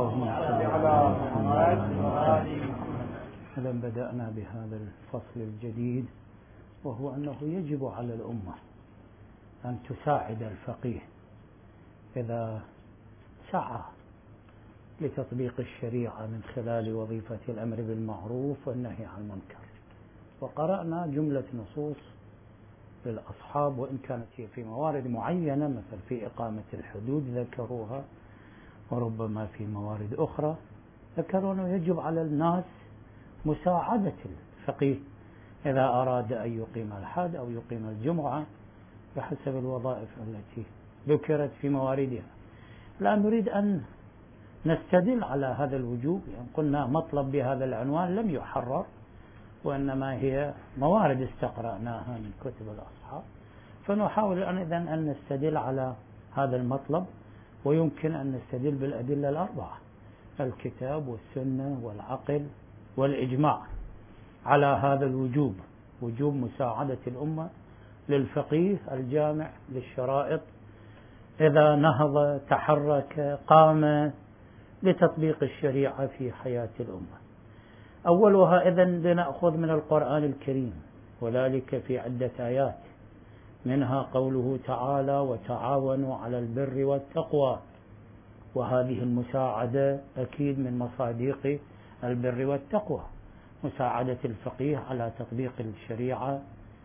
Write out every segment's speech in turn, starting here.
اللهم صل على محمد. إذا بدأنا بهذا الفصل الجديد، وهو أنه يجب على الأمة أن تساعد الفقيه إذا سعى لتطبيق الشريعة من خلال وظيفة الأمر بالمعروف والنهي عن المنكر. وقرأنا جملة نصوص للأصحاب، وإن كانت هي في موارد معينة مثل في إقامة الحدود ذكروها، وربما في موارد أخرى ذكروا أنه يجب على الناس مساعدة الفقيه إذا أراد أن يقيم الحد أو يقيم الجمعة بحسب الوظائف التي ذكرت في مواردها. لا نريد أن نستدل على هذا الوجوب، يعني قلنا مطلب بهذا العنوان لم يحرر، وإنما هي موارد استقرأناها من كتب الأصحاب، فنحاول إذن أن نستدل على هذا المطلب. ويمكن أن نستدل بالأدلة الأربعة: الكتاب والسنة والعقل والإجماع على هذا الوجوب، وجوب مساعدة الأمة للفقيه الجامع للشرائط إذا نهض تحرك قام لتطبيق الشريعة في حياة الأمة. أولها إذن لنأخذ من القرآن الكريم، وذلك في عدة آيات، منها قوله تعالى: وتعاونوا على البر والتقوى. وهذه المساعدة أكيد من مصادق البر والتقوى، مساعدة الفقيه على تطبيق الشريعة،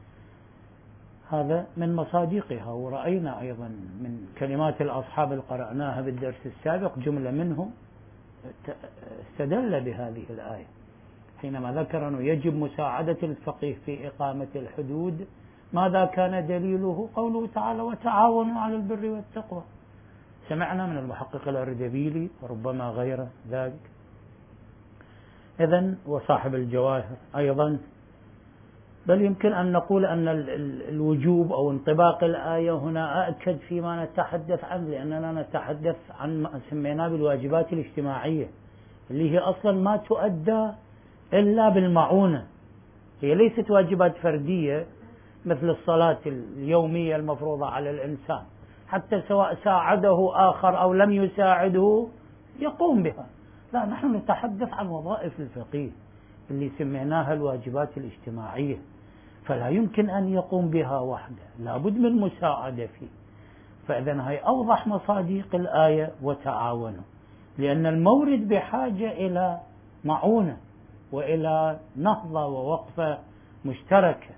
هذا من مصادقها. ورأينا أيضا من كلمات الأصحاب اللي قرأناها بالدرس السابق جملة منهم استدل بهذه الآية حينما ذكر أنه يجب مساعدة الفقيه في إقامة الحدود. ماذا كان دليله؟ قوله تعالى: وتعاونوا على البر والتقوى. سمعنا من المحقق الأردبيلي وربما غير ذلك. إذن وصاحب الجواهر أيضا. بل يمكن أن نقول أن الوجوب أو انطباق الآية هنا أكد فيما نتحدث عنه، لأننا نتحدث عن ما سميناه بالواجبات الاجتماعية، اللي هي أصلا ما تؤدى إلا بالمعونة. هي ليست واجبات فردية مثل الصلاة اليومية المفروضة على الإنسان، حتى سواء ساعده آخر أو لم يساعده يقوم بها. لا، نحن نتحدث عن وظائف الفقيه اللي سميناها الواجبات الاجتماعية، فلا يمكن أن يقوم بها وحده، لابد من مساعدة فيه. فإذن هي أوضح مصادق الآية: وتعاونوا، لأن المورد بحاجة إلى معونة وإلى نهضة ووقفة مشتركة.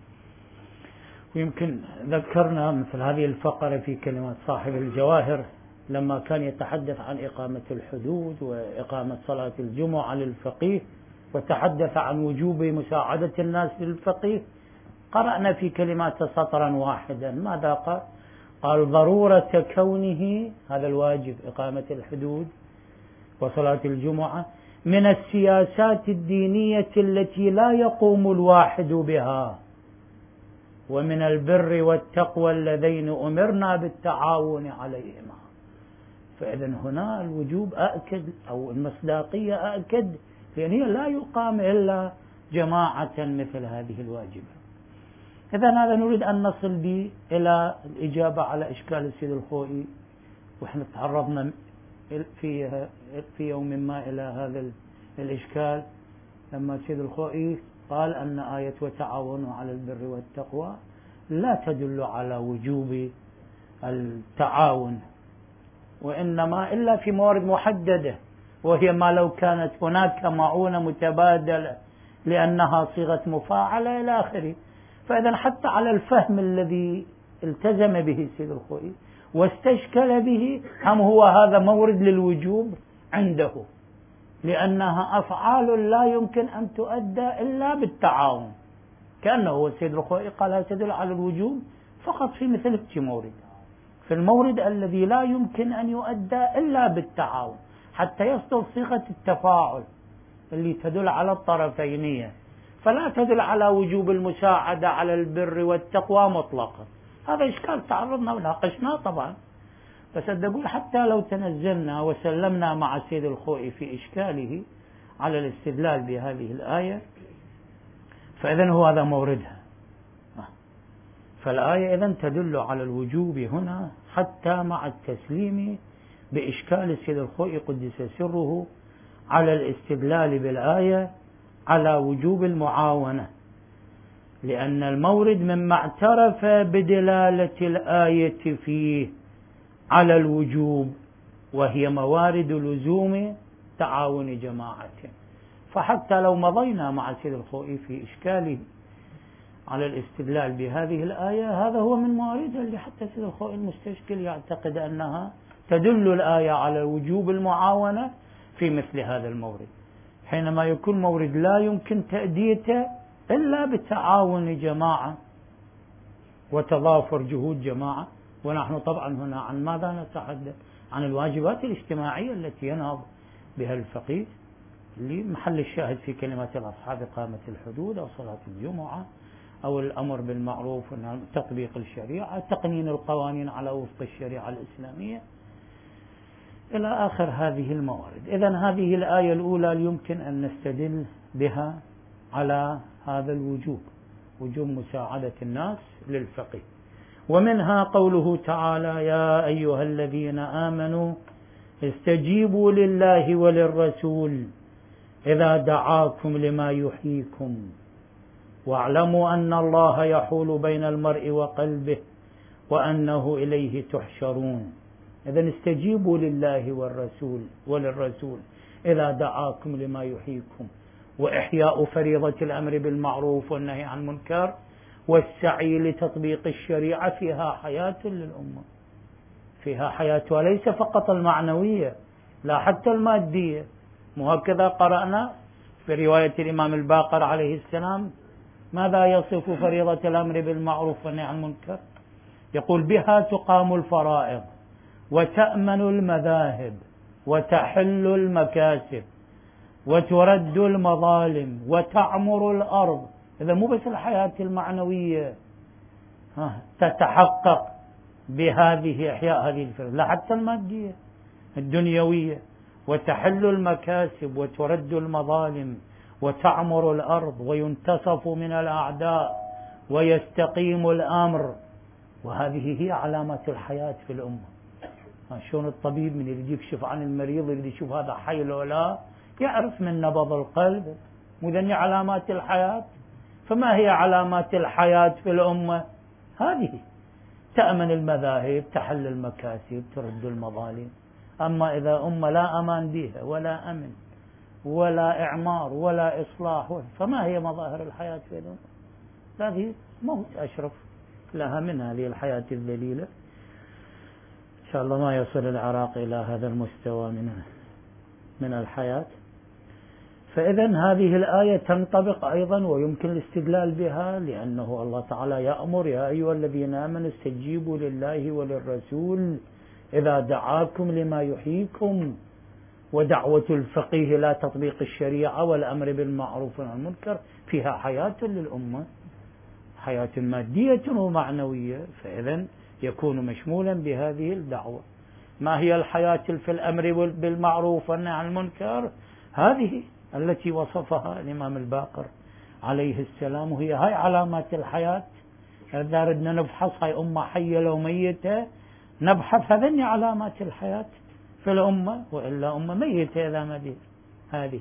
ويمكن ذكرنا مثل هذه الفقرة في كلمات صاحب الجواهر لما كان يتحدث عن إقامة الحدود وإقامة صلاة الجمعة للفقيه، وتحدث عن وجوب مساعدة الناس للفقيه. قرأنا في كلمات سطرا واحدا. ماذا قال؟ قال: ضرورة كونه هذا الواجب إقامة الحدود وصلاة الجمعة من السياسات الدينية التي لا يقوم الواحد بها، ومن البر والتقوى اللذين أمرنا بالتعاون عليهما. فإذن هنا الوجوب أأكد أو المصداقية أأكد، لأن هي لا يقام إلا جماعة مثل هذه الواجبة. إذن هذا نريد أن نصل به إلى الإجابة على إشكال السيد الخوئي، وإحنا تعرضنا في يوم ما إلى هذا الإشكال لما السيد الخوئي قال أن آية وتعاونوا على البر والتقوى لا تدل على وجوب التعاون، وإنما إلا في موارد محددة، وهي ما لو كانت هناك معونة متبادلة لأنها صيغة مفاعلة إلى آخره. فإذا حتى على الفهم الذي التزم به السيد الخوئي واستشكل به، هم هو هذا مورد للوجوب عنده، لأنها أفعال لا يمكن أن تؤدى إلا بالتعاون. كأنه هو السيد الخوئي قال تدل على الوجوب فقط في مثل مورد، في المورد الذي لا يمكن أن يؤدى إلا بالتعاون، حتى يصدر صيغة التفاعل اللي تدل على الطرفينية، فلا تدل على وجوب المساعدة على البر والتقوى مطلقا. هذا إشكال تعرضنا وناقشناه طبعا، بس أقول حتى لو تنزلنا وسلمنا مع السيد الخوئي في إشكاله على الاستدلال بهذه الآية، فإذن هو هذا موردها. فالآية إذن تدل على الوجوب هنا حتى مع التسليم بإشكال السيد الخوئي قدس سره على الاستدلال بالآية على وجوب المعاونة، لأن المورد مما اعترف بدلالة الآية فيه على الوجوب، وهي موارد لزوم تعاون جماعة. فحتى لو مضينا مع السيد الخوئي في إشكاله على الاستدلال بهذه الآية، هذا هو من مواردها اللي حتى السيد الخوئي المستشكل يعتقد أنها تدل الآية على وجوب المعاونة في مثل هذا المورد، حينما يكون مورد لا يمكن تأديته إلا بتعاون جماعة وتضافر جهود جماعة. ونحن طبعا هنا عن ماذا نتحدث؟ عن الواجبات الاجتماعية التي ينهض بها الفقيه، اللي محل الشاهد في كلمات الأصحاب إقامة الحدود أو صلاة الجمعة أو الأمر بالمعروف وتطبيق الشريعة، تقنين القوانين على وفق الشريعة الإسلامية إلى آخر هذه الموارد. إذن هذه الآية الأولى يمكن أن نستدل بها على هذا الوجوب، وجوب مساعدة الناس للفقيه. ومنها قوله تعالى: يا أيها الذين آمنوا استجيبوا لله وللرسول إذا دعاكم لما يحييكم واعلموا أن الله يحول بين المرء وقلبه وأنه إليه تحشرون. إذن استجيبوا لله وللرسول إذا دعاكم لما يحييكم، وإحياء فريضة الأمر بالمعروف والنهي عن المنكر والسعي لتطبيق الشريعة فيها حياة للأمة، فيها حياة وليس فقط المعنوية، لا حتى المادية. وهكذا قرأنا في رواية الإمام الباقر عليه السلام ماذا يصف فريضة الأمر بالمعروف والنهي عن المنكر؟ يقول: بها تقام الفرائض وتأمن المذاهب وتحل المكاسب وترد المظالم وتعمر الأرض. إذا مو بس الحياة المعنوية تتحقق بهذه إحياء هذه الفريضة، لا حتى المادية الدنيوية. وتحل المكاسب وترد المظالم وتعمر الأرض وينتصف من الأعداء ويستقيم الأمر. وهذه هي علامات الحياة في الأمة. شلون الطبيب من اللي يكشف عن المريض اللي يشوف هذا حي ولا لا، يعرف من نبض القلب، وذني علامات الحياة. فما هي علامات الحياة في الأمة؟ هذه: تأمن المذاهب، تحل المكاسب، ترد المظالم. أما إذا أمة لا أمان بها ولا أمن ولا إعمار ولا إصلاح، فما هي مظاهر الحياة في الأمة؟ هذه موت أشرف لها من هذه الحياة الذليلة. إن شاء الله ما يصل العراق إلى هذا المستوى من الحياة. فإذا هذه الآية تنطبق أيضا ويمكن الاستدلال بها، لأنه الله تعالى يأمر: يا أيها الذين آمنوا استجيبوا لله وللرسول إذا دعاكم لما يحييكم. ودعوة الفقيه لا تطبيق الشريعة والأمر بالمعروف والنهي عن المنكر فيها حياة للأمة، حياة مادية ومعنوية، فإذا يكون مشمولا بهذه الدعوة. ما هي الحياة في الأمر بالمعروف والنهي عن المنكر؟ هذه التي وصفها الإمام الباقر عليه السلام، وهي هاي علامات الحياة. إذا ردنا نبحث هاي أمة حية لو ميتة، نبحث هذني علامات الحياة في الأمة، وإلا أمة ميتة إذا ما دي هذه.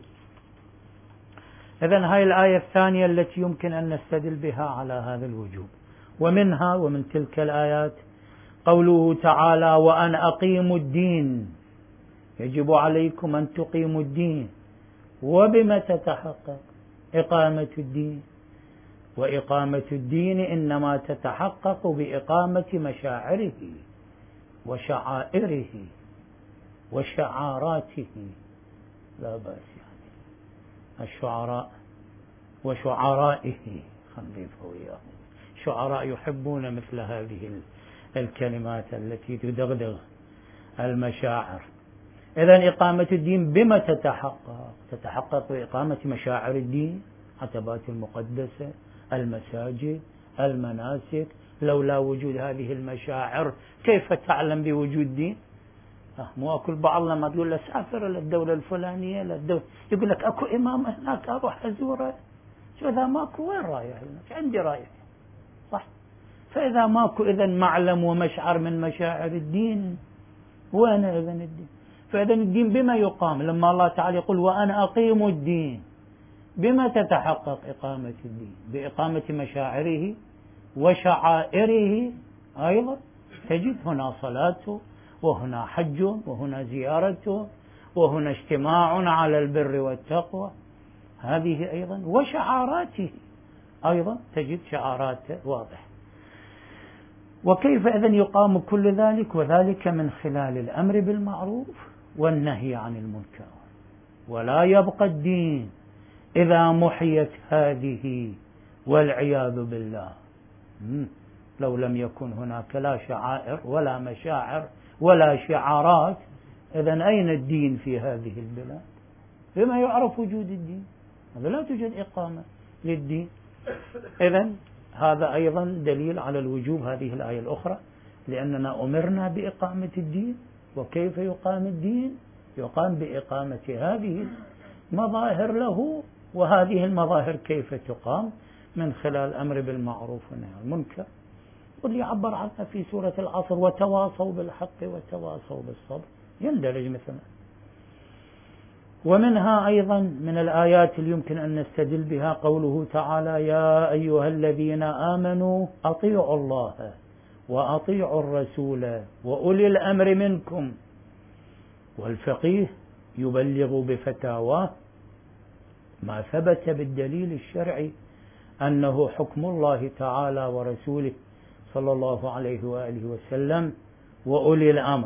إذن هاي الآية الثانية التي يمكن أن نستدل بها على هذا الوجوب. ومنها ومن تلك الآيات قوله تعالى: وأن أقيموا الدين، يجب عليكم أن تقيموا الدين. وبما تتحقق إقامة الدين؟ وإقامة الدين إنما تتحقق بإقامة مشاعره وشعائره وشعاراته. لا بأس يعني الشعراء وشعرائه، خليفه وياهم. الشعراء يحبون مثل هذه الكلمات التي تدغدغ المشاعر. إذن إقامة الدين بما تتحقق؟ تتحقق بإقامة مشاعر الدين، عتبات المقدسة، المساجد، المناسك. لولا وجود هذه المشاعر كيف تعلم بوجود دين؟ مو أكل بعض لما تقول له سافر للدولة الفلانية يقول لك أكو إمام هناك أروح أزوره. شو إذا ماكو وين رايح؟ عندي رايح، صح؟ فإذا ماكو إذن معلم ومشعر من مشاعر الدين، وأنا إذن الدين؟ فإذن الدين بما يقام؟ لما الله تعالى يقول وأنا أقيم الدين، بما تتحقق إقامة الدين؟ بإقامة مشاعره وشعائره أيضا. تجد هنا صلاته، وهنا حج، وهنا زيارته، وهنا اجتماع على البر والتقوى، هذه أيضا، وشعاراته أيضا تجد شعاراته واضح. وكيف إذن يقام كل ذلك؟ وذلك من خلال الأمر بالمعروف والنهي عن المنكر. ولا يبقى الدين إذا محيت هذه والعياذ بالله. لو لم يكن هناك لا شعائر ولا مشاعر ولا شعارات، إذن أين الدين في هذه البلاد؟ بما يعرف وجود الدين؟ هذا لا توجد إقامة للدين. إذن هذا أيضا دليل على الوجوب، هذه الآية الأخرى، لأننا أمرنا بإقامة الدين. وكيف يقام الدين؟ يقام بإقامة هذه المظاهر له. وهذه المظاهر كيف تقام؟ من خلال الأمر بالمعروف والنهي عن المنكر، واللي يعبر عنها في سورة العصر وتواصوا بالحق وتواصوا بالصبر، يندرج مثلا. ومنها أيضا من الآيات اللي يمكن أن نستدل بها قوله تعالى يا أيها الذين آمنوا أطيعوا الله وأطيعوا الرسول وأولي الأمر منكم. والفقيه يبلغ بفتاواه ما ثبت بالدليل الشرعي أنه حكم الله تعالى ورسوله صلى الله عليه وآله وسلم وأولي الأمر،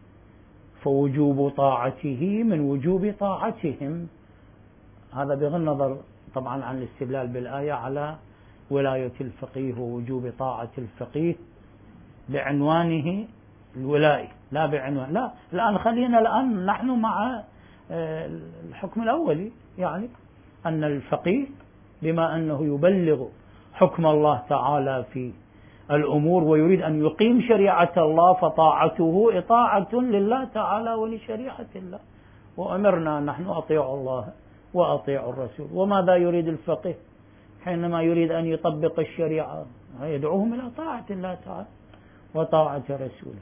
فوجوب طاعته من وجوب طاعتهم. هذا بغض النظر طبعا عن الاستدلال بالآية على ولاية الفقيه ووجوب طاعة الفقيه بعنوانه الولائي، لا بعنوان، لا الآن خلينا الآن نحن مع الحكم الأولي، يعني أن الفقيه بما أنه يبلغ حكم الله تعالى في الأمور ويريد أن يقيم شريعة الله، فطاعته إطاعة لله تعالى ولشريعة الله. وأمرنا نحن أطيعوا الله وأطيعوا الرسول. وماذا يريد الفقيه حينما يريد أن يطبق الشريعة؟ يدعوهم إلى طاعة الله تعالى وطاعة رسوله.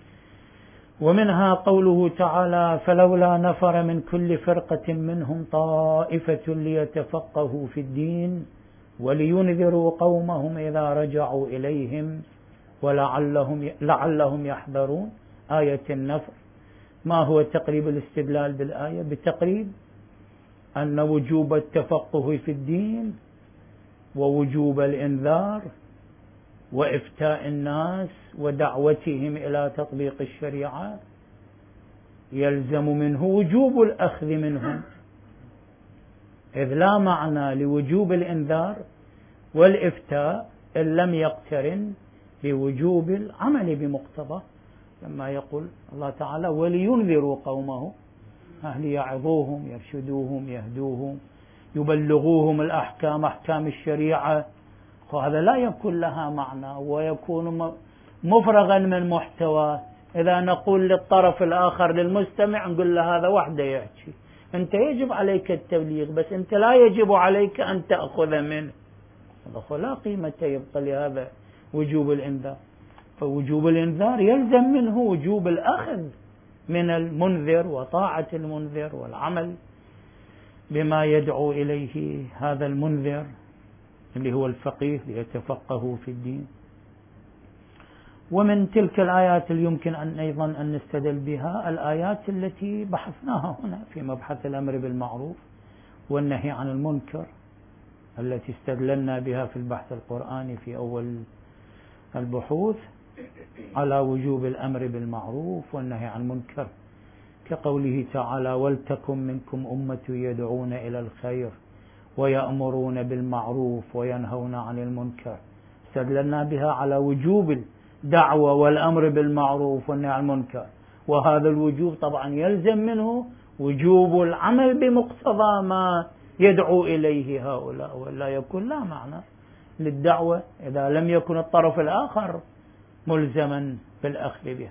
ومنها قوله تعالى فلولا نفر من كل فرقة منهم طائفة ليتفقهوا في الدين ولينذروا قومهم إذا رجعوا إليهم ولعلهم يحذرون. آية النفر. ما هو تقريب الاستدلال بالآية؟ بتقريب أن وجوب التفقه في الدين ووجوب الإنذار وإفتاء الناس ودعوتهم إلى تطبيق الشريعة يلزم منه وجوب الأخذ منهم، إذ لا معنى لوجوب الإنذار والإفتاء إن لم يقترن بوجوب العمل بمقتضى. لما يقول الله تعالى ولينذروا قومه، أهل يعظوهم يرشدوهم يهدوهم يبلغوهم الأحكام أحكام الشريعة، وهذا لا يكون لها معنى ويكون مفرغا من محتوى. إذا نقول للطرف الآخر للمستمع نقول له هذا وحده يحكي، أنت يجب عليك التبليغ بس أنت لا يجب عليك أن تأخذ منه، لا قيمة يبقى لهذا وجوب الإنذار. فوجوب الإنذار يلزم منه وجوب الأخذ من المنذر وطاعة المنذر والعمل بما يدعو إليه هذا المنذر اللي هو الفقيه ليتفقهوا في الدين. ومن تلك الآيات اللي يمكن أن أيضا أن نستدل بها الآيات التي بحثناها هنا في مبحث الأمر بالمعروف والنهي عن المنكر، التي استدللنا بها في البحث القرآني في أول البحوث على وجوب الأمر بالمعروف والنهي عن المنكر، كقوله تعالى ولتكن منكم أمة يدعون إلى الخير ويأمرون بالمعروف وينهون عن المنكر. استدللنا بها على وجوب الدعوة والأمر بالمعروف والنهي عن المنكر، وهذا الوجوب طبعا يلزم منه وجوب العمل بمقتضى ما يدعو إليه هؤلاء، ولا يكون لا معنى للدعوة إذا لم يكن الطرف الآخر ملزما بالأخذ بها.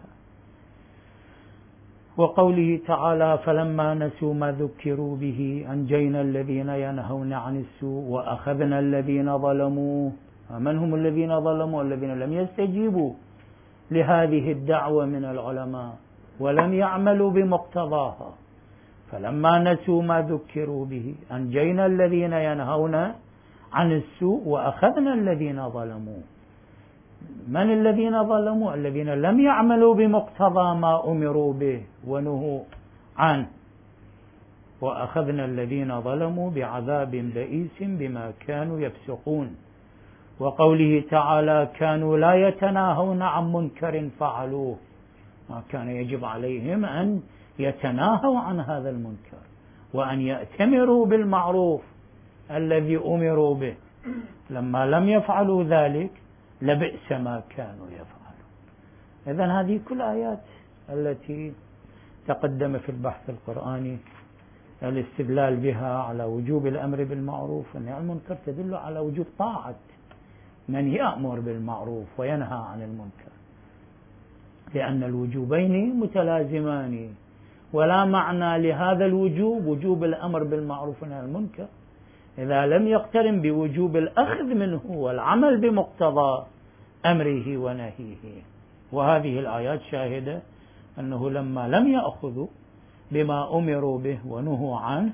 وقوله تعالى فلما نسوا ما ذكروا به أنجينا الذين ينهون عن السوء وأخذنا الذين ظلموا. من هم الذين ظلموا؟ الذين لم يستجيبوا لهذه الدعوة من العلماء ولم يعملوا بمقتضاها، فلما نسوا ما ذكروا به أنجينا الذين ينهون عن السوء وأخذنا الذين ظلموا. من الذين ظلموا؟ الذين لم يعملوا بمقتضى ما أمروا به ونهوا عنه، وأخذنا الذين ظلموا بعذاب بئيس بما كانوا يفسقون. وقوله تعالى كانوا لا يتناهون عن منكر فعلوه، ما كان يجب عليهم أن يتناهوا عن هذا المنكر وأن يأتمروا بالمعروف الذي أمروا به. لما لم يفعلوا ذلك لبئس ما كانوا يفعلون. إذن هذه كل آيات التي تقدم في البحث القرآني الاستدلال بها على وجوب الأمر بالمعروف والنهي عن المنكر تدل على وجوب طاعة من يأمر بالمعروف وينهى عن المنكر، لأن الوجوبين متلازمان، ولا معنى لهذا الوجوب وجوب الأمر بالمعروف والنهي عن المنكر إذا لم يقترن بوجوب الأخذ منه والعمل بمقتضى أمره ونهيه. وهذه الآيات شاهدة أنه لما لم يأخذوا بما أمروا به ونهوا عنه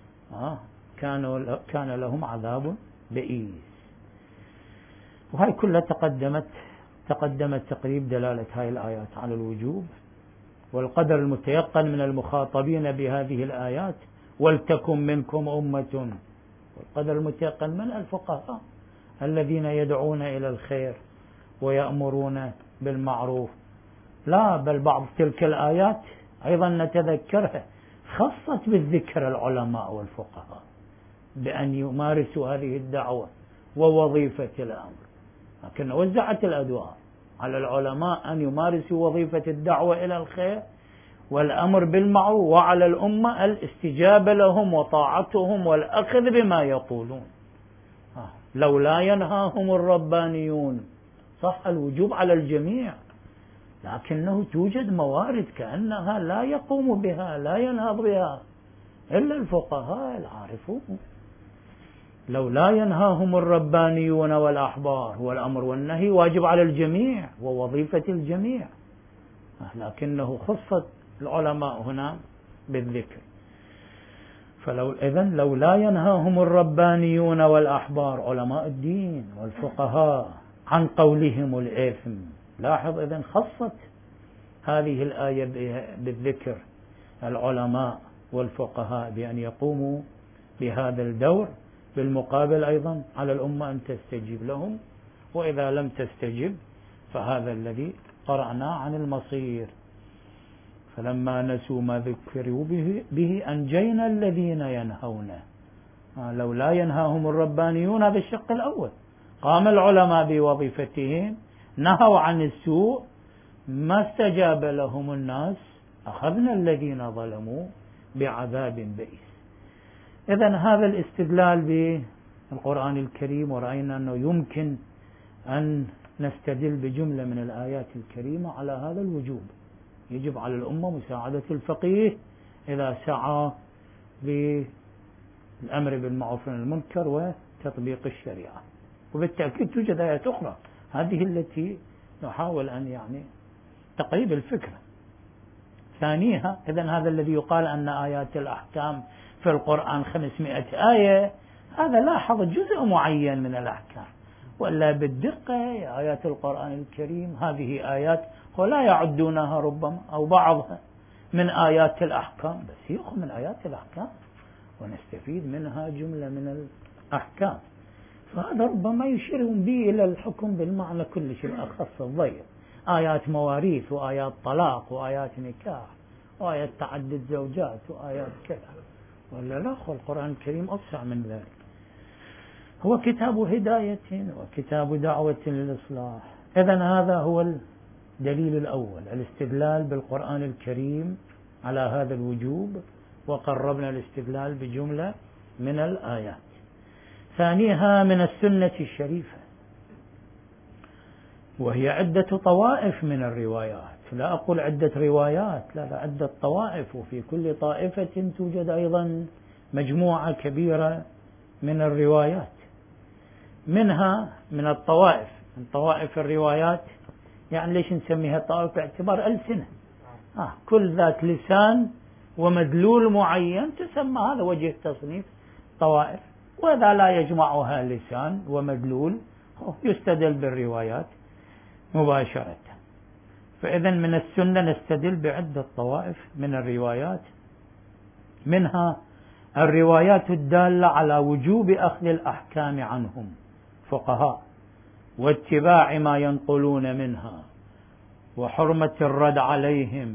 كان لهم عذاب بئيس. وهي كلها تقدمت تقريب دلالة هذه الآيات على الوجوب والقدر المتيقن من المخاطبين بهذه الآيات ولتكن منكم أمة، والقدر المتيقن من الفقهاء الذين يدعون إلى الخير ويأمرون بالمعروف. لا بل بعض تلك الآيات أيضا نتذكرها خصت بالذكر العلماء والفقهاء بأن يمارسوا هذه الدعوة ووظيفة الأمر، لكن وزعت الأدوار على العلماء أن يمارسوا وظيفة الدعوة إلى الخير والأمر بالمعروف، وعلى الأمة الاستجابة لهم وطاعتهم والأخذ بما يقولون. لولا ينهاهم الربانيون، صح الوجوب على الجميع، لكنه توجد موارد كأنها لا يقوم بها لا ينهض بها إلا الفقهاء العارفون. لولا ينهاهم الربانيون والأحبار، والأمر والنهي واجب على الجميع ووظيفة الجميع، لكنه خصت العلماء هنا بالذكر. إذن لولا ينهاهم الربانيون والأحبار علماء الدين والفقهاء عن قولهم الإثم. لاحظ إذن خصت هذه الآية بالذكر العلماء والفقهاء بأن يقوموا بهذا الدور، بالمقابل أيضا على الأمة أن تستجيب لهم، وإذا لم تستجب فهذا الذي قرأنا عن المصير. فلما نسوا ما ذكروا به أنجينا الذين ينهون. لولا ينهاهم الربانيون، هذا الشق الأول، قام العلماء بوظيفتهم نهوا عن السوء، ما استجاب لهم الناس، أخذنا الذين ظلموا بعذاب بئيس. إذن هذا الاستدلال بالقرآن الكريم، ورأينا أنه يمكن أن نستدل بجملة من الآيات الكريمة على هذا الوجوب. يجب على الأمة مساعدة الفقيه إذا سعى بالأمر بالمعروف والنهي عن المنكر وتطبيق الشريعة. وبالتأكيد توجد آيات أخرى، هذه التي نحاول أن تقريب الفكرة. ثانيها، إذن هذا الذي يقال أن آيات الأحكام في القرآن 500 آية، هذا لاحظ جزء معين من الأحكام، ولا بالدقة آيات القرآن الكريم هذه آيات ولا يعدونها ربما أو بعضها من آيات الأحكام، بس يأخذ من آيات الأحكام ونستفيد منها جملة من الأحكام. فهذا ربما يشيرون به إلى الحكم بالمعنى كل شيء أخص الضيق، آيات مواريث وآيات طلاق وآيات نكاح وآيات تعدد زوجات وآيات كذا، ولا لا، القرآن الكريم أوسع من ذلك، هو كتاب هداية وكتاب دعوة للإصلاح. إذن هذا هو الدليل الأول، الاستدلال بالقرآن الكريم على هذا الوجوب، وقربنا الاستدلال بجملة من الآيات. ثانيها من السنة الشريفة، وهي عدة طوائف من الروايات، لا أقول عدة روايات، لا عدة طوائف، وفي كل طائفة توجد أيضا مجموعة كبيرة من الروايات. منها من الطوائف، من طوائف الروايات، ليش نسميها طائف؟ باعتبار ألسنة، كل ذات لسان ومدلول معين تسمى، هذا وجه تصنيف طوائف. وإذا لا يجمعها لسان ومدلول يستدل بالروايات مباشرة. فإذا من السنة نستدل بعدة طوائف من الروايات، منها الروايات الدالة على وجوب أخذ الأحكام عنهم فقهاء واتباع ما ينقلون منها وحرمة الرد عليهم.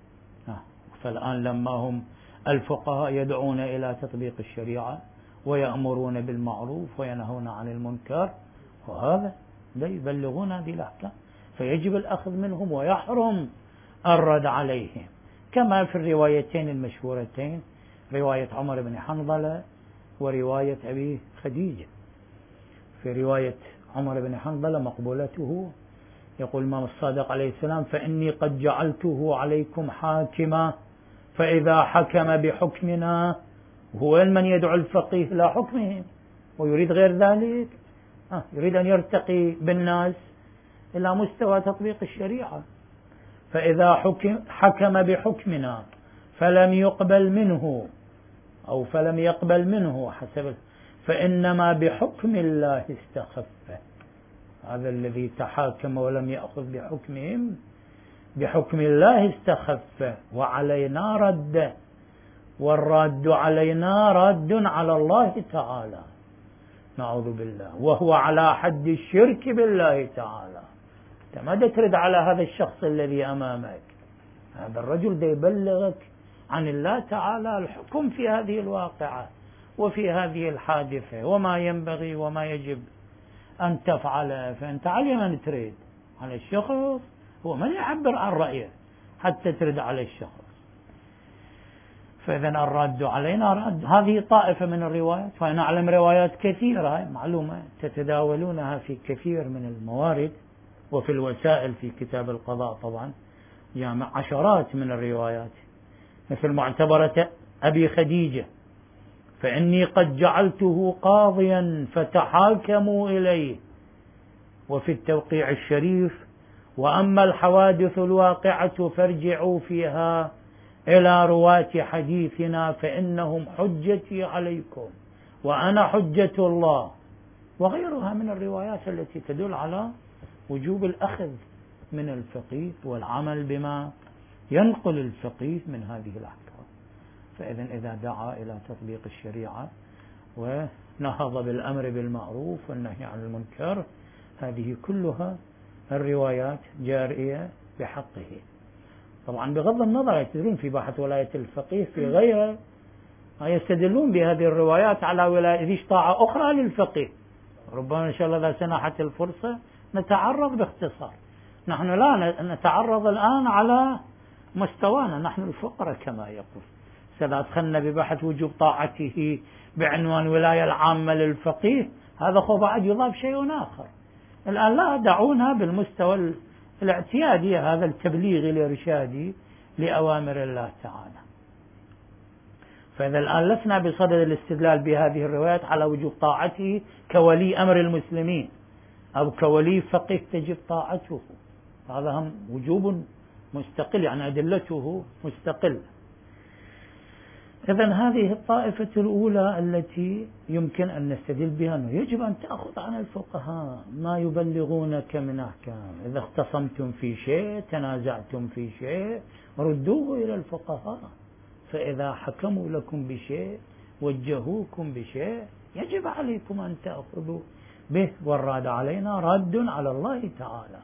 فالآن لما هم الفقهاء يدعون إلى تطبيق الشريعة ويأمرون بالمعروف وينهون عن المنكر، وهذا لا يبلغون هذه الأحكام، فيجب الأخذ منهم ويحرم الرد عليهم. كما في الروايتين المشهورتين، رواية عمر بن حنظلة ورواية أبي خديجة. في رواية عمر بن حنظلة مقبولته يقول الإمام الصادق عليه السلام: فإني قد جعلته عليكم حاكما فإذا حكم بحكمنا. هو من يدعو الفقيه إلى حكمهم ويريد غير ذلك، يريد أن يرتقي بالناس إلى مستوى تطبيق الشريعة. فإذا حكم بحكمنا فلم يقبل منه أو فلم يقبل منه حسب، فإنما بحكم الله استخف. هذا الذي تحاكم ولم يأخذ بحكمهم بحكم الله استخف وعلينا رد، والرد علينا رد على الله تعالى، نعوذ بالله، وهو على حد الشرك بالله تعالى. أنت ما ترد على هذا الشخص الذي أمامك، هذا الرجل ده يبلغك عن الله تعالى الحكم في هذه الواقعة وفي هذه الحادثة وما ينبغي وما يجب أن تفعله. فأنت على من تريد؟ على الشخص؟ هو من يعبر عن رأيه حتى ترد على الشخص. فإذا الرد علينا رد. هذه طائفة من الروايات، فنعلم روايات كثيرة معلومة تتداولونها في كثير من الموارد وفي الوسائل في كتاب القضاء طبعا جامع عشرات من الروايات، مثل معتبرة أبي خديجة: فإني قد جعلته قاضيا فتحاكموا إليه. وفي التوقيع الشريف: وأما الحوادث الواقعة فارجعوا فيها إلى رواة حديثنا فإنهم حجتي عليكم وأنا حجة الله. وغيرها من الروايات التي تدل على وجوب الأخذ من الفقيه والعمل بما ينقل الفقيه من هذه الأحكام. فإذا إذا دعا إلى تطبيق الشريعة ونهض بالأمر بالمعروف والنهي عن المنكر، هذه كلها الروايات جارية بحقه. طبعا بغض النظر، يعتبرون في باحة ولاية الفقيه في غيره يستدلون بهذه الروايات على ولاية طاعة أخرى للفقيه. ربما إن شاء الله إذا سنحت الفرصة نتعرض باختصار. نحن لا نتعرض الآن على مستوانا نحن الفقراء كما يقول. إذا دخلنا ببحث وجوب طاعته بعنوان ولاية العامة للفقيه، هذا خو بعد يضاف شيء آخر. الآن لا دعونا بالمستوى الاعتيادي، هذا التبليغ الإرشادي لأوامر الله تعالى. فإذا الآن لسنا بصدد الاستدلال بهذه الروايات على وجوب طاعته كولي أمر المسلمين أو كولي فقيه تجب طاعته، هذا هم وجوب مستقل، يعني أدلته مستقلة. إذن هذه الطائفة الأولى التي يمكن أن نستدل بها أنه يجب أن تأخذ عن الفقهاء ما يبلغونك من أحكام. إذا اختصمتم في شيء، تنازعتم في شيء، ردوه إلى الفقهاء، فإذا حكموا لكم بشيء وجهوكم بشيء يجب عليكم أن تأخذوا به، والرد علينا رد على الله تعالى.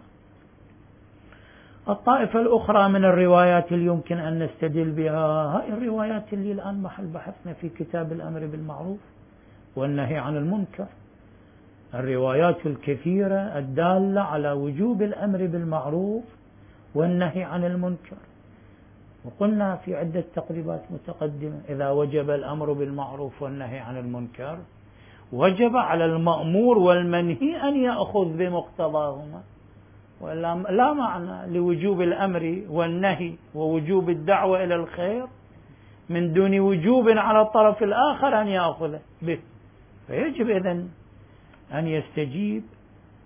الطائفة الأخرى من الروايات اللي يمكن أن نستدل بها هاي الروايات اللي الآن محل بحثنا في كتاب الأمر بالمعروف والنهي عن المنكر، الروايات الكثيرة الدالة على وجوب الأمر بالمعروف والنهي عن المنكر. وقلنا في عدة تقريبات متقدمة إذا وجب الأمر بالمعروف والنهي عن المنكر وجب على المأمور والمنهي أن يأخذ بمقتضاهما، لا معنى لوجوب الأمر والنهي ووجوب الدعوة إلى الخير من دون وجوب على الطرف الآخر أن يأخذ به. فيجب إذن أن يستجيب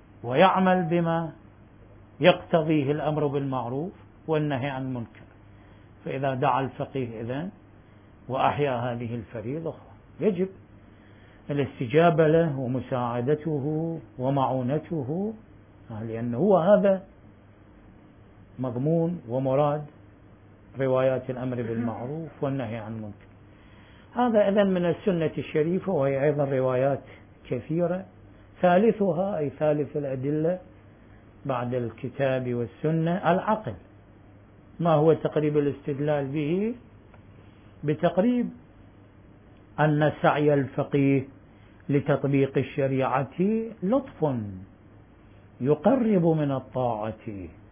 ويعمل بما يقتضيه الأمر بالمعروف والنهي عن المنكر. فإذا دعا الفقيه إذن وأحيا هذه الفريضة يجب الاستجابة له ومساعدته ومعونته، لأنه هو هذا مضمون ومراد روايات الأمر بالمعروف والنهي عن المنكر. هذا إذن من السنة الشريفة، وهي أيضا روايات كثيرة. ثالثها أي ثالث الأدلة بعد الكتاب والسنة العقل. ما هو تقريب الاستدلال به؟ بتقريب أن سعي الفقيه لتطبيق الشريعة لطف يقرب من الطاعة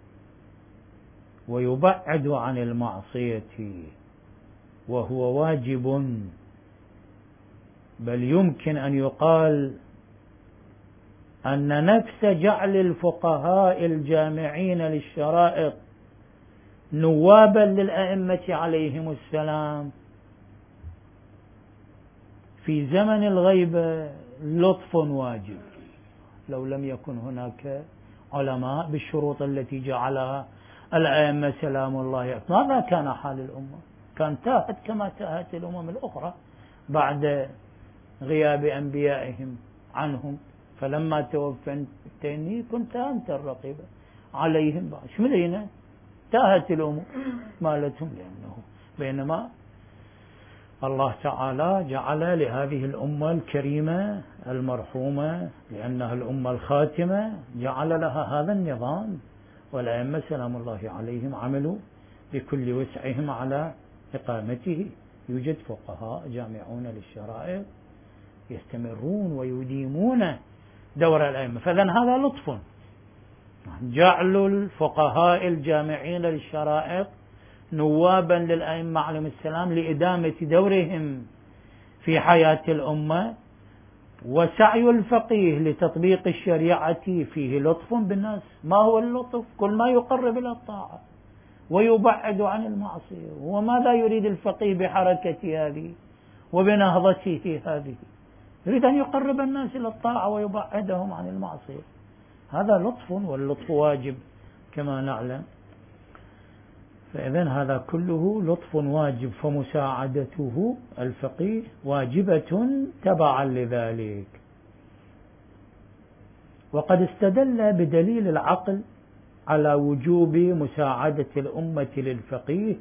ويبعد عن المعصية، وهو واجب، بل يمكن أن يقال أن نفس جعل الفقهاء الجامعين للشرائط نوابا للأئمة عليهم السلام في زمن الغيبة لطف واجب. لو لم يكن هناك علماء بالشروط التي جعلها الأئمة سلام الله، ماذا كان حال الأمة؟ كان تاهت كما تاهت الأمم الأخرى بعد غياب أنبيائهم عنهم. فلما توفيتني كنت أنت الرقيب عليهم، شملينا تاهت الأمور مالتهم، لأنه بينما الله تعالى جعل لهذه الأمة الكريمة المرحومة لأنها الأمة الخاتمة جعل لها هذا النظام، والأئمة سلام الله عليهم عملوا بكل وسعهم على إقامته. يوجد فقهاء جامعون للشرائع يستمرون ويديمون دور الأئمة، فإذن هذا لطف. جعل الفقهاء الجامعين للشرائع نوابا للأئمة عليهم السلام لإدامة دورهم في حياة الأمة، وسعي الفقيه لتطبيق الشريعة فيه لطف بالناس. ما هو اللطف؟ كل ما يقرب إلى الطاعة ويبعد عن المعصية. وماذا يريد الفقيه بحركة هذه وبنهضته هذه؟ يريد أن يقرب الناس إلى الطاعة ويبعدهم عن المعصية. هذا لطف، واللطف واجب كما نعلم. فإذن هذا كله لطف واجب، فمساعدته الفقيه واجبة تبعا لذلك. وقد استدل بدليل العقل على وجوب مساعدة الأمة للفقيه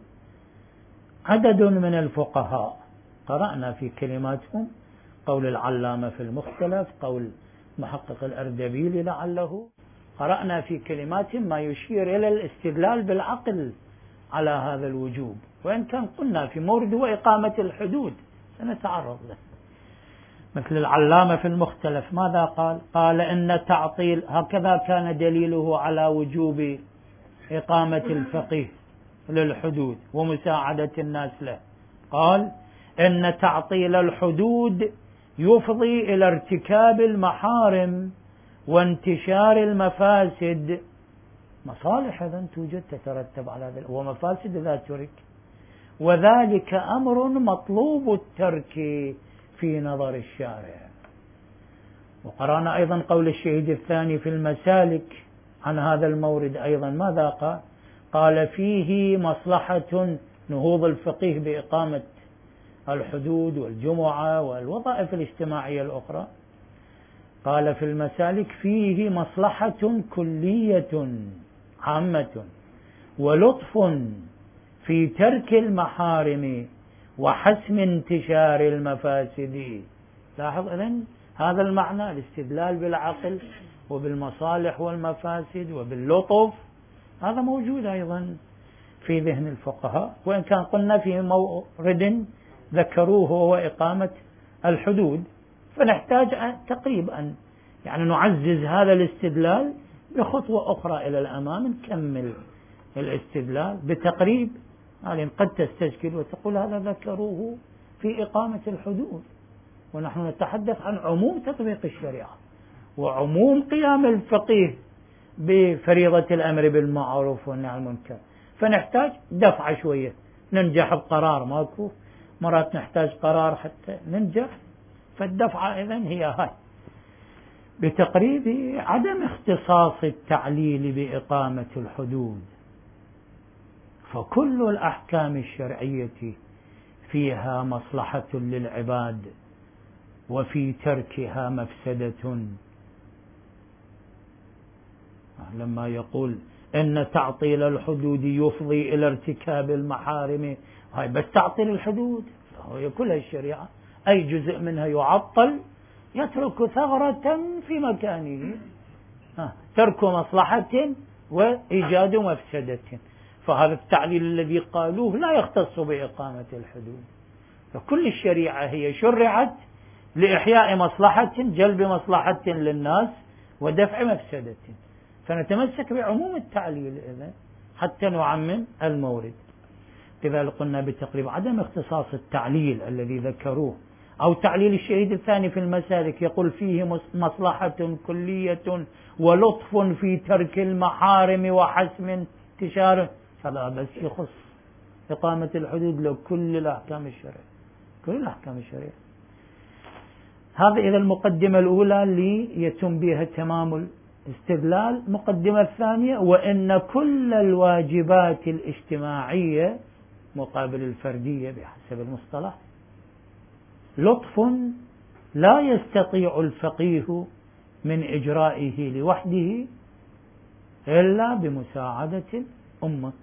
عدد من الفقهاء. قرأنا في كلماتهم قول العلامة في المختلف، قول محقق الأردبيلي لعله، قرأنا في كلماتهم ما يشير إلى الاستدلال بالعقل على هذا الوجوب. وإن كان قلنا في مورد وإقامة الحدود سنتعرض له. مثل العلامة في المختلف ماذا قال؟ قال إن تعطيل، هكذا كان دليله على وجوب إقامة الفقيه للحدود ومساعدة الناس له. قال إن تعطيل الحدود يفضي إلى ارتكاب المحارم وانتشار المفاسد. مصالح إذن توجد تترتب على ذلك، ومفاسد إذا ترك، وذلك أمر مطلوب الترك في نظر الشارع. وقرأنا أيضا قول الشهيد الثاني في المسالك عن هذا المورد أيضا ماذا قال؟ قال فيه مصلحة نهوض الفقيه بإقامة الحدود والجمعة والوظائف الاجتماعية الأخرى. قال في المسالك فيه مصلحة كلية عامة ولطف في ترك المحارم وحسم انتشار المفاسد. لاحظ إذن هذا المعنى، الاستدلال بالعقل وبالمصالح والمفاسد وباللطف، هذا موجود أيضا في ذهن الفقهاء، وإن كان قلنا في مورد ذكروه وهو إقامة الحدود. فنحتاج تقريبا يعني نعزز هذا الاستدلال بخطوة أخرى إلى الأمام، نكمل الاستدلال بتقريب. يعني قد تستشكل وتقول هذا ذكروه في إقامة الحدود، ونحن نتحدث عن عموم تطبيق الشريعة وعموم قيام الفقيه بفريضة الأمر بالمعروف والنهي عن المنكر. فنحتاج دفعة شوية، ننجح بقرار ماكو، مرات نحتاج قرار حتى ننجح. فالدفعة إذن هي هاي، بتقريب عدم اختصاص التعليل بإقامة الحدود، فكل الأحكام الشرعية فيها مصلحة للعباد وفي تركها مفسدة. لما يقول إن تعطيل الحدود يفضي إلى ارتكاب المحارم، هاي بس تعطيل الحدود، هي كلها الشريعة أي جزء منها يعطل يترك ثغرة في مكانه، ترك مصلحة وإيجاد مفسدة. فهذا التعليل الذي قالوه لا يختص بإقامة الحدود، فكل الشريعة هي شرعت لإحياء مصلحة، جلب مصلحة للناس ودفع مفسدة، فنتمسك بعموم التعليل إذن حتى نعمم المورد. لذلك قلنا بتقريب عدم اختصاص التعليل الذي ذكروه أو تعليل الشهيد الثاني في المسالك يقول فيه مصلحة كلية ولطف في ترك المحارم وحسم انتشاره، فلا بس يخص إقامة الحدود لكل الأحكام الشرعية، كل الأحكام الشرعية. هذا إذا المقدمة الأولى اللي يتم بها تمام الاستدلال. المقدمة الثانية وإن كل الواجبات الاجتماعية مقابل الفردية بحسب المصطلح لطف لا يستطيع الفقيه من إجرائه لوحده إلا بمساعدة الأمة.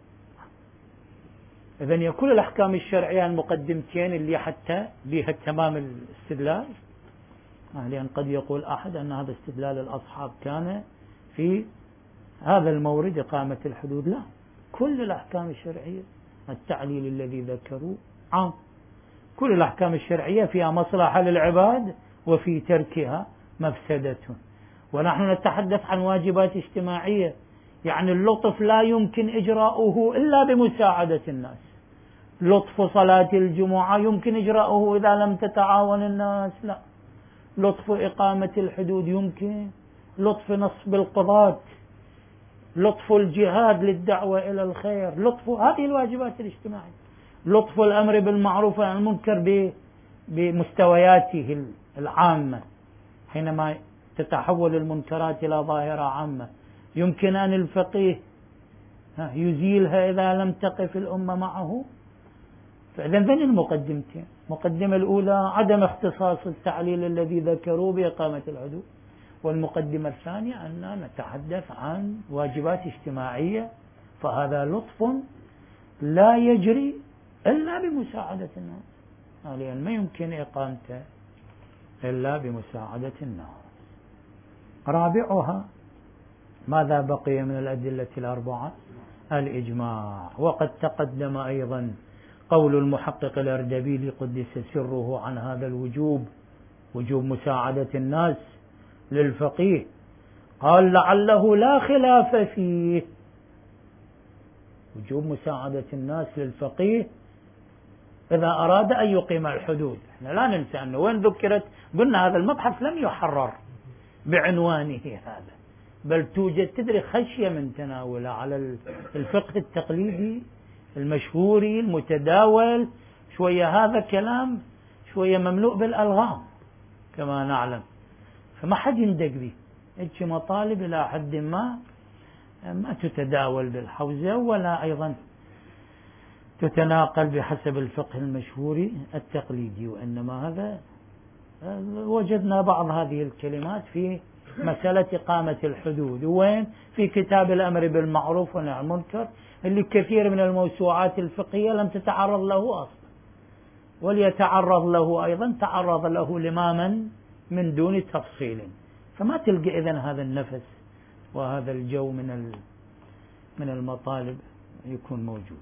إذن يكون الأحكام الشرعية المقدمتين اللي حتى بها تمام الاستدلال، لأن قد يقول أحد أن هذا استدلال الأصحاب كان في هذا المورد إقامة الحدود، لا، كل الأحكام الشرعية التعليل الذي ذكروا عام، كل الأحكام الشرعية فيها مصلحة للعباد وفي تركها مفسدة. ونحن نتحدث عن واجبات اجتماعية، يعني اللطف لا يمكن إجراؤه إلا بمساعدة الناس. لطف صلاة الجمعة يمكن إجراؤه إذا لم تتعاون الناس، لا. لطف إقامة الحدود يمكن، لطف نصب القضاة، لطف الجهاد للدعوة إلى الخير، لطف هذه الواجبات الاجتماعية، لطف الأمر بالمعروف والنهي عن المنكر بمستوياته العامة، حينما تتحول المنكرات إلى ظاهرة عامة يمكن أن الفقيه يزيلها إذا لم تقف الأمة معه. فإذا ذن المقدمتين، المقدمة الأولى عدم اختصاص التعليل الذي ذكروا بإقامة الحدود، والمقدمة الثانية أننا نتحدث عن واجبات اجتماعية، فهذا لطف لا يجري إلا بمساعدة الناس، لأن ما يمكن إقامته إلا بمساعدة الناس. رابعها ماذا بقي من الأدلة الأربعة؟ الإجماع. وقد تقدم أيضا قول المحقق الأردبيلي قدس سره عن هذا الوجوب، وجوب مساعدة الناس للفقيه، قال لعله لا خلاف فيه، وجوب مساعدة الناس للفقيه إذا أراد أن يقيم الحدود. احنا لا ننسى أنه وين ذكرت، قلنا هذا المبحث لم يحرر بعنوانه هذا، بل توجد تدري خشية من تناوله على الفقه التقليدي المشهور المتداول، شوية هذا كلام شوية مملوء بالألغام كما نعلم، فما حد يندق به، هيك مطالب إلى حد ما تتداول بالحوزة ولا أيضا تتناقل بحسب الفقه المشهور التقليدي، وإنما هذا وجدنا بعض هذه الكلمات في مسألة إقامة الحدود، وين في كتاب الأمر بالمعروف والنهي عن المنكر اللي كثير من الموسوعات الفقهية لم تتعرض له أصلا، وليتعرض له أيضا تعرض له لماما من دون تفصيل، فما تلقى إذن هذا النفس وهذا الجو من المطالب يكون موجود.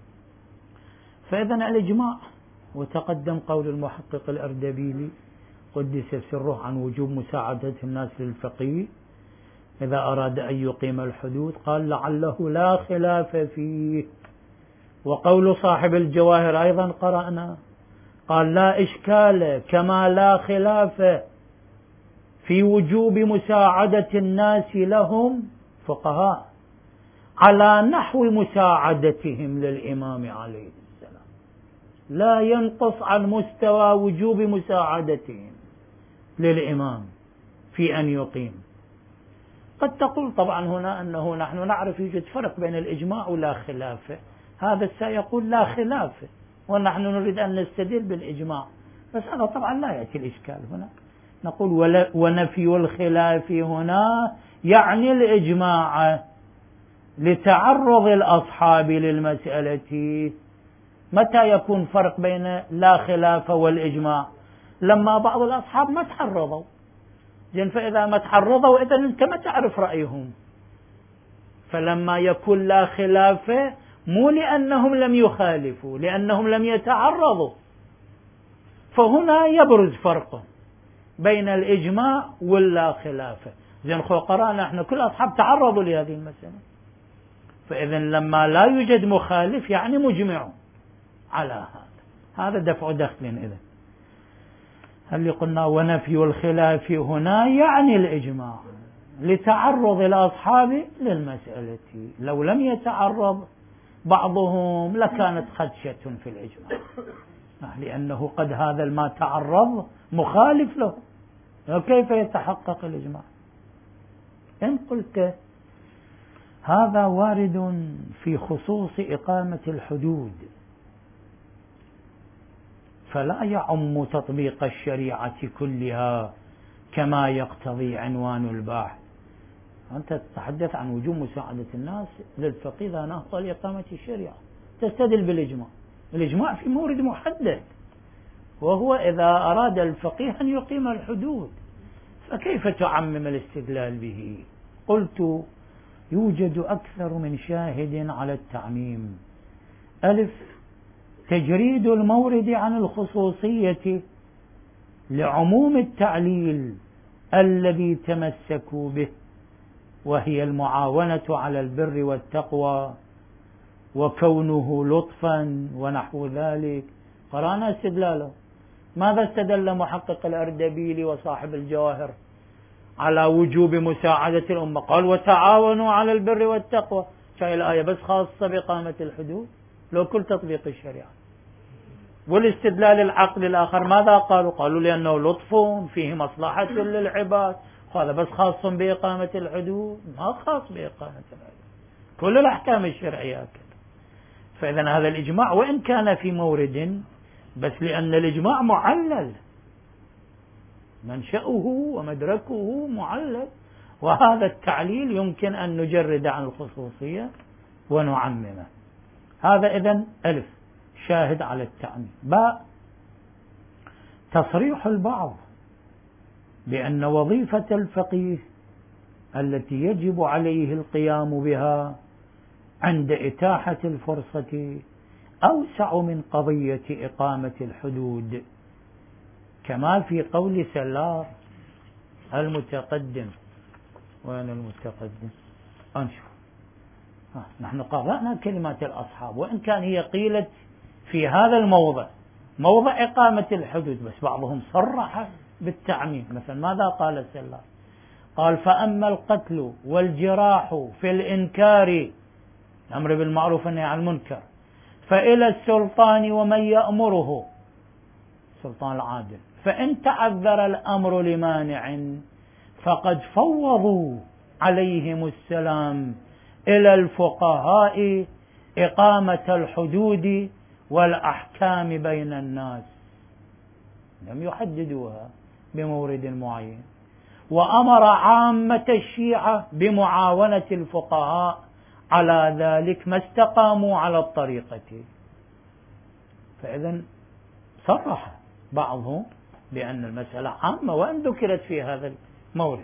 فإذن الإجماع، وتقدم قول المحقق الأردبيلي قدس سره عن وجوب مساعدة الناس للفقيه إذا أراد أن يقيم الحدود، قال لعله لا خلاف فيه. وقول صاحب الجواهر أيضا قرأنا، قال لا إشكال كما لا خلاف في وجوب مساعدة الناس لهم فقهاء على نحو مساعدتهم للإمام عليه السلام، لا ينقص عن مستوى وجوب مساعدتهم للإمام في أن يقيم. قد تقول طبعا هنا أنه نحن نعرف يوجد فرق بين الإجماع ولا خلاف، هذا سيقول لا خلاف، ونحن نريد أن نستدل بالإجماع، بس هذا طبعا لا يأتي الإشكال هنا. نقول ونفي الخلاف هنا يعني الإجماع لتعرض الأصحاب للمسألة. متى يكون فرق بين لا خلاف والإجماع؟ لما بعض الأصحاب ما تعرضوا، فإذا ما تعرضوا إذن أنت ما تعرف رأيهم. فلما يكون لا خلاف مو لأنهم لم يخالفوا، لأنهم لم يتعرضوا، فهنا يبرز فرق بين الإجماع واللا خلاف. قرأنا احنا كل أصحاب تعرضوا لهذه المسألة، فإذا لما لا يوجد مخالف يعني مجمع على هذا دفع دخل. إذن هل قلنا ونفي الخلاف هنا يعني الإجماع لتعرض الأصحاب للمسألة، لو لم يتعرض بعضهم لكانت خدشة في الإجماع، لأنه قد هذا ما تعرض مخالف له، كيف يتحقق الإجماع؟ إن قلت هذا وارد في خصوص إقامة الحدود، فلا يعم تطبيق الشريعة كلها كما يقتضي عنوان الباحث. أنت تتحدث عن وجوب مساعدة الناس للفقيه إذا نهض لإقامة الشريعة، تستدل بالإجماع. الإجماع في مورد محدد، وهو إذا أراد الفقيه أن يقيم الحدود، فكيف تعمم الاستدلال به؟ قلت يوجد أكثر من شاهد على التعميم. ألف، تجريد المورد عن الخصوصية لعموم التعليل الذي تمسكوا به، وهي المعاونة على البر والتقوى وكونه لطفا ونحو ذلك. قرأنا استدلاله. ماذا استدل محقق الأردبيلي وصاحب الجواهر على وجوب مساعدة الأمة؟ قال وتعاونوا على البر والتقوى. شايف الآية بس خاصة بإقامة الحدود، لو كل تطبيق الشريعة. والاستدلال العقل الآخر ماذا قالوا؟ قالوا لأنه لطف فيه مصلحة للعباد، هذا بس خاص بإقامة الحدود، ما خاص بإقامة الحدود، كل الأحكام الشرعية كده. فإذا هذا الإجماع وإن كان في مورد، بس لأن الإجماع معلل، منشأه ومدركه معلل، وهذا التعليل يمكن أن نجرد عن الخصوصية ونعممه. هذا إذن ألف، شاهد على التعميم. باء، تصريح البعض بأن وظيفة الفقيه التي يجب عليه القيام بها عند إتاحة الفرصة أوسع من قضية إقامة الحدود، كما في قول سلار المتقدم. وين المتقدم؟ أنشوف. نحن قرأنا كلمات الأصحاب، وإن كان هي قيلت في هذا الموضع، موضع إقامة الحدود، بس بعضهم صرح بالتعميم. مثلا ماذا قال سلار؟ قال فأما القتل والجراح في الإنكار، الأمر بالمعروف والنهي عن المنكر، فإلى السلطان ومن يأمره، السلطان العادل، فإن تعذر الأمر لمانع فقد فوضوا عليهم السلام إلى الفقهاء إقامة الحدود والأحكام بين الناس. لم يحددوها بمورد معين. وأمر عامة الشيعة بمعاونة الفقهاء على ذلك ما استقاموا على الطريقة. فإذا صرح بعضهم بأن المسألة عامة وأن ذكرت في هذا المورد.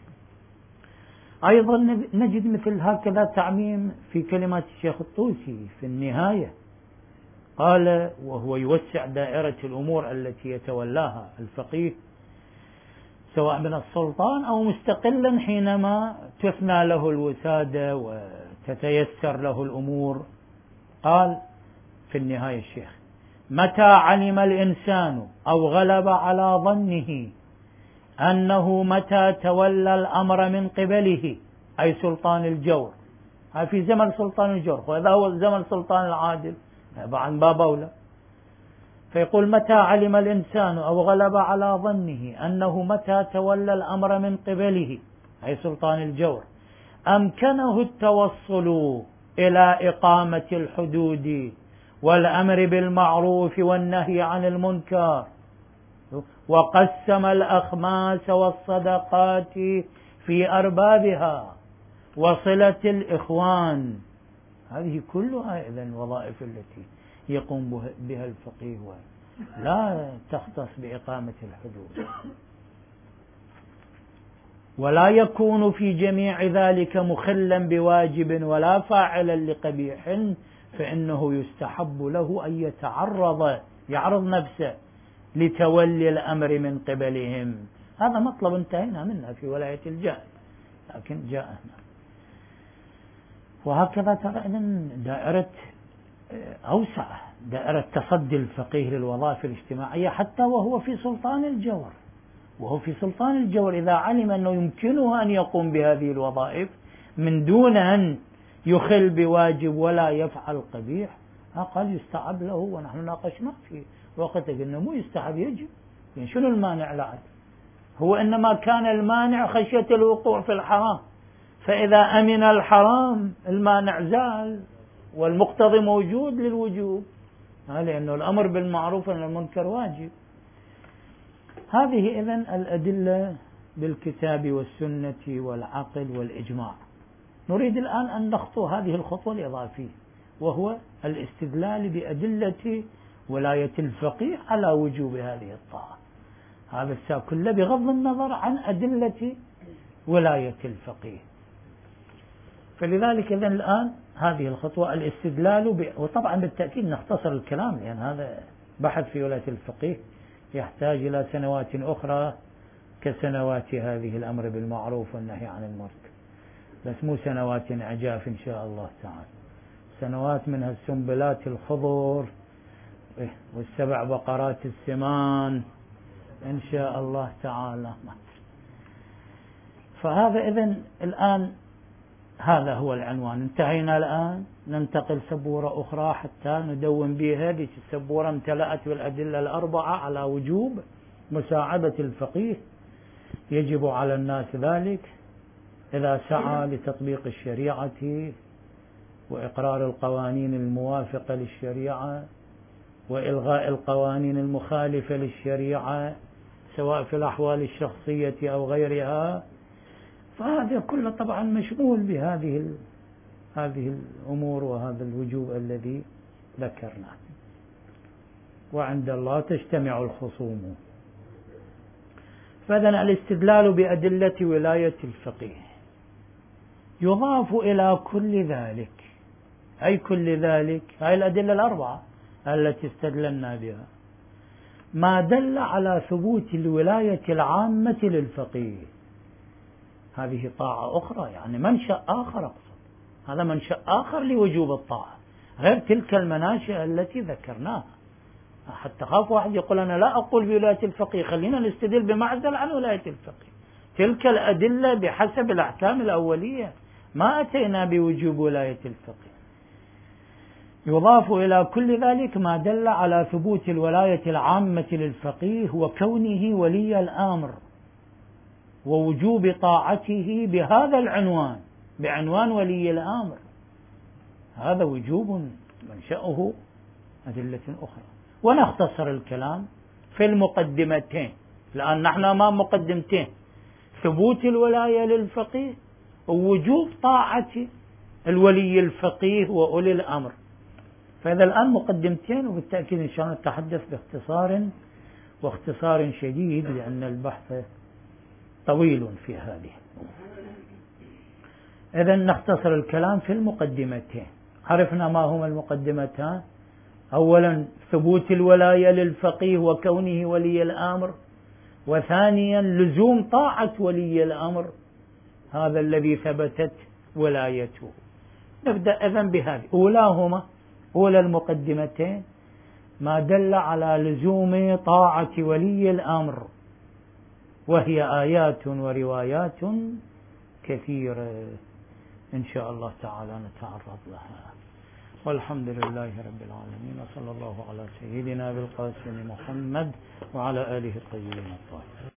أيضا نجد مثل هكذا تعميم في كلمات الشيخ الطوسي في النهاية. قال وهو يوسع دائرة الأمور التي يتولاها الفقيه سواء من السلطان أو مستقلا حينما تثنى له الوسادة وتتيسر له الأمور. قال في النهاية الشيخ متى علم الإنسان أو غلب على ظنه أنه متى تولى الأمر من قبله، أي سلطان الجور، في زمن سلطان الجور، وإذا هو زمن سلطان العادل عن باب أولى. فيقول متى علم الإنسان أو غلب على ظنه أنه متى تولى الأمر من قبله، أي سلطان الجور، أمكنه التوصل إلى إقامة الحدود والأمر بالمعروف والنهي عن المنكر، وقسم الأخماس والصدقات في أربابها وصلة الإخوان. هذه كلها إذن الوظائف التي يقوم بها الفقيه، لا تختص بإقامة الحدود. ولا يكون في جميع ذلك مخلا بواجب ولا فاعلا لقبيح، فإنه يستحب له أن يعرض نفسه لتولي الأمر من قبلهم. هذا مطلب انتهينا منه في ولاية الجهل، لكن جاء هنا. وهكذا ترى دائرة أوسع، دائرة تصدي الفقيه للوظائف الاجتماعية حتى وهو في سلطان الجور. وهو في سلطان الجور إذا علم أنه يمكنه أن يقوم بهذه الوظائف من دون أن يخل بواجب ولا يفعل قبيح، قال يستحب له. ونحن ناقشنا في وقت قلنا مو يستحب، يجب. يعني شنو المانع له؟ هو إنما كان المانع خشية الوقوع في الحرام، فإذا أمن الحرام المانع زال والمقتضي موجود للوجوب، لأنه الأمر بالمعروف والنهي عن المنكر واجب. هذه إذن الأدلة بالكتاب والسنة والعقل والإجماع. نريد الآن أن نخطو هذه الخطوة الإضافية، وهو الاستدلال بأدلة ولاية الفقيه على وجوب هذه الطاعة. هذا الساق كله بغض النظر عن أدلة ولاية الفقيه. فلذلك إذن الآن هذه الخطوة الاستدلال وطبعا بالتأكيد نختصر الكلام، لأن هذا بحث في ولاية الفقيه يحتاج إلى سنوات أخرى كسنوات هذه الأمر بالمعروف والنهي عن المنكر، بس مو سنوات عجاف إن شاء الله تعالى، سنوات منها السنبلات الخضر والسبع بقرات السمان إن شاء الله تعالى. فهذا إذن الآن هذا هو العنوان. انتهينا الآن، ننتقل سبورة أخرى حتى ندون بها. هذه السبورة امتلأت بالأدلة الأربعة على وجوب مساعدة الفقيه. يجب على الناس ذلك إذا سعى لتطبيق الشريعة وإقرار القوانين الموافقة للشريعة وإلغاء القوانين المخالفة للشريعة سواء في الأحوال الشخصية أو غيرها. فهذا كله طبعا مشمول بهذه الأمور وهذا الوجوب الذي ذكرناه. وعند الله تجتمع الخصوم. فإذن الاستدلال بأدلة ولاية الفقيه يضاف إلى كل ذلك، أي كل ذلك، هاي الأدلة الأربعة التي استدللنا بها، ما دل على ثبوت الولاية العامة للفقيه. هذه طاعة أخرى، يعني منشأ آخر، أقصد هذا منشأ آخر لوجوب الطاعة غير تلك المناشئ التي ذكرناها. حتى خاف واحد يقول أنا لا أقول بولاية الفقيه، خلينا نستدل بمعزل عن ولاية الفقيه. تلك الأدلة بحسب الأحكام الأولية، ما أتينا بوجوب ولاية الفقيه. يضاف إلى كل ذلك ما دل على ثبوت الولاية العامة للفقيه وكونه ولي الأمر ووجوب طاعته بهذا العنوان، بعنوان ولي الأمر. هذا وجوب منشأه أدلة أخرى. ونختصر الكلام في المقدمتين، لأن نحن أمام مقدمتين: ثبوت الولاية للفقيه ووجوب طاعة الولي الفقيه وأولي الأمر. فإذا الآن مقدمتين، وبالتأكيد إن شاء الله نتحدث باختصار واختصار شديد، لأن البحث طويل في هذه. إذا نختصر الكلام في المقدمتين. عرفنا ما هما المقدمتان: أولا ثبوت الولاية للفقيه وكونه ولي الأمر، وثانيا لزوم طاعة ولي الأمر هذا الذي ثبتت ولايته. نبدأ إذن بهذه. أولاهما، أولى المقدمتين، ما دل على لزوم طاعة ولي الأمر، وهي آيات وروايات كثيرة إن شاء الله تعالى نتعرض لها. والحمد لله رب العالمين، وصلى الله على سيدنا بالقاسم محمد وعلى آله الطيبين الطاهرين.